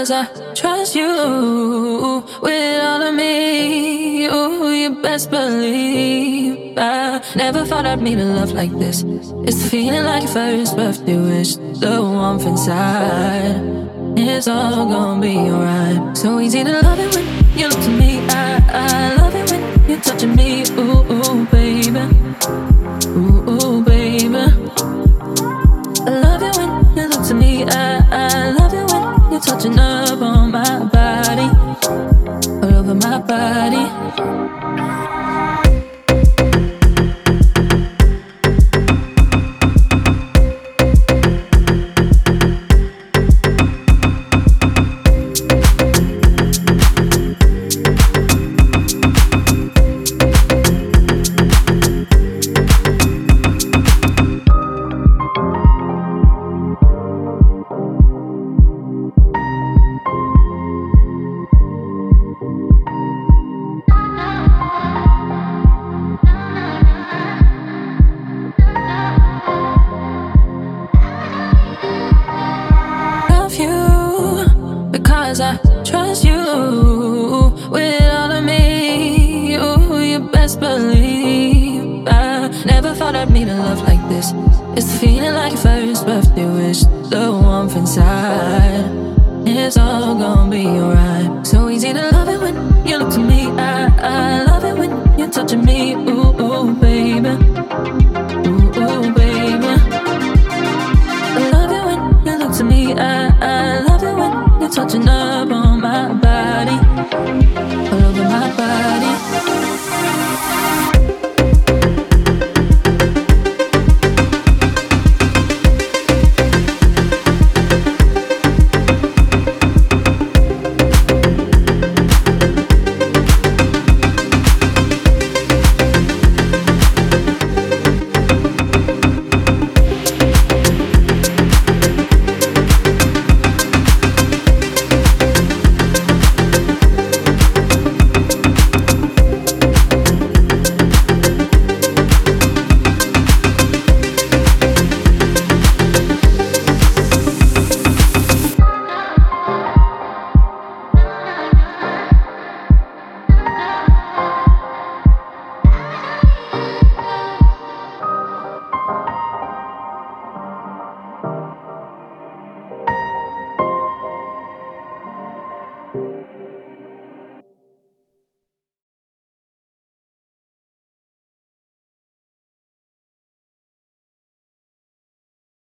Because I trust you with all of me. Ooh, you best believe I never thought I'd meet a love like this. It's the feeling like your first birthday wish. The warmth inside, it's all gonna be alright. So easy to love it when you look to me. I love it when you're touching me. Ooh, ooh, baby. Ooh, ooh, baby. I love it when you look to me. I love it when you're touching up on my body, all over my body. I trust you with all of me. Ooh, you best believe I never thought I'd meet a love like this. It's the feeling like your first birthday wish. The warmth inside, it's all gonna be alright.